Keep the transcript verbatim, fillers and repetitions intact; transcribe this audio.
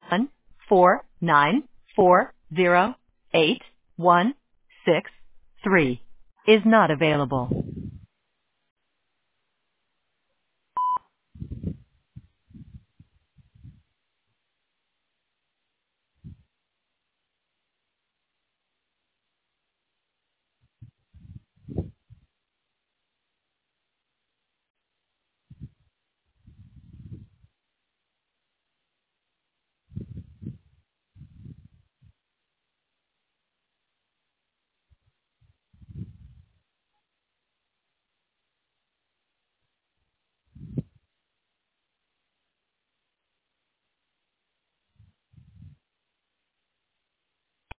one four nine four zero eight one six three is not available.